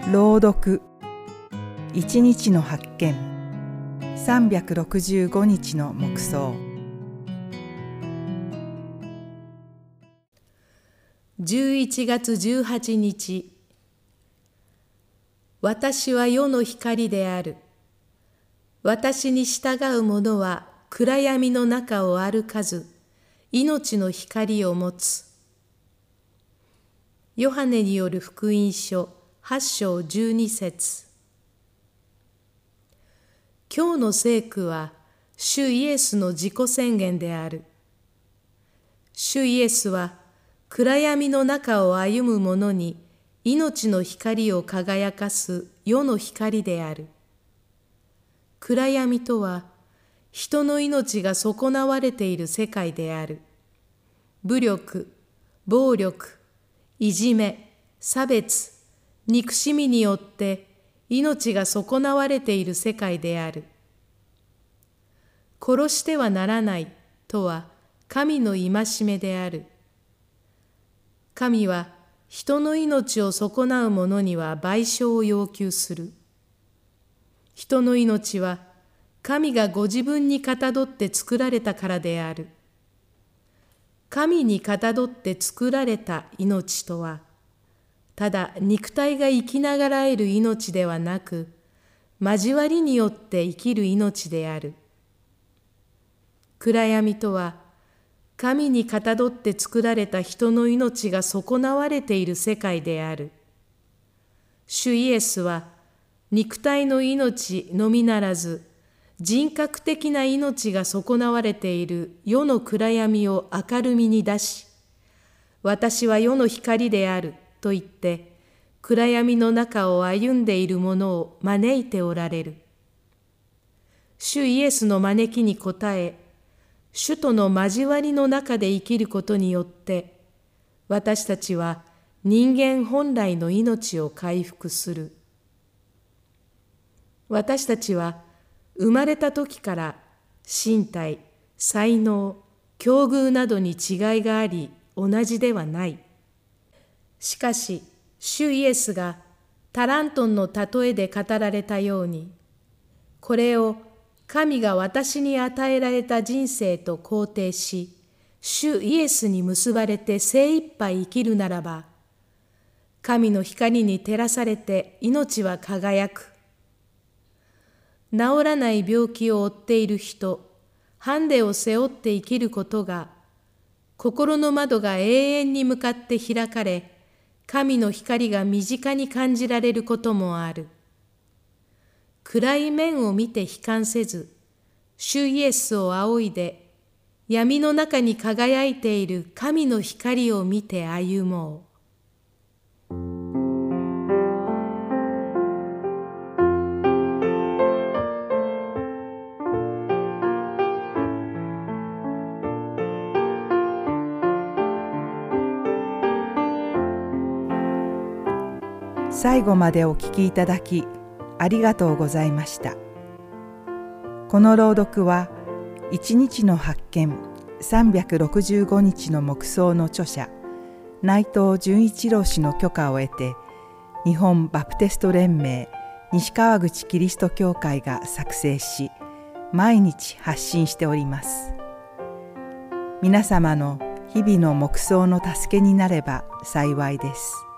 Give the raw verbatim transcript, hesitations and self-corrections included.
朗読一日の発見さんびゃくろくじゅうごにちの黙想。 じゅういちがつじゅうはちにち。私は世の光である。私に従う者は暗闇の中を歩かず、命の光を持つ。ヨハネによる福音書はっしょうじゅうにせつ。今日の聖句は主イエスの自己宣言である。主イエスは暗闇の中を歩む者に命の光を輝かす世の光である。暗闇とは人の命が損なわれている世界である。武力、暴力、いじめ、差別、憎しみによって命が損なわれている世界である。殺してはならないとは神の戒めである。神は人の命を損なう者には賠償を要求する。人の命は神がご自分にかたどって作られたからである。神にかたどって作られた命とは、ただ肉体が生きながらえる命ではなく、交わりによって生きる命である。暗闇とは、神にかたどって作られた人の命が損なわれている世界である。主イエスは、肉体の命のみならず、人格的な命が損なわれている世の暗闇を明るみに出し、私は世の光であると言って、暗闇の中を歩んでいる者を招いておられる。主イエスの招きに応え、主との交わりの中で生きることによって、私たちは人間本来の命を回復する。私たちは生まれた時から身体、才能、境遇などに違いがあり同じではない。しかし、主イエスがタラントンの例えで語られたように、これを神が私に与えられた人生と肯定し、主イエスに結ばれて精一杯生きるならば、神の光に照らされて命は輝く。治らない病気を負っている人、ハンデを背負って生きることが、心の窓が永遠に向かって開かれ、神の光が身近に感じられることもある。暗い面を見て悲観せず、主イエスを仰いで、闇の中に輝いている神の光を見て歩もう。 最後までお聞きいただきありがとうございました。この朗読は一日の発見さんびゃくろくじゅうごにちの黙想の著者内藤純一郎氏の許可を得て、日本バプテスト連盟西川口キリスト教会が作成し、毎日発信しております。皆様の日々の黙想の助けになれば幸いです。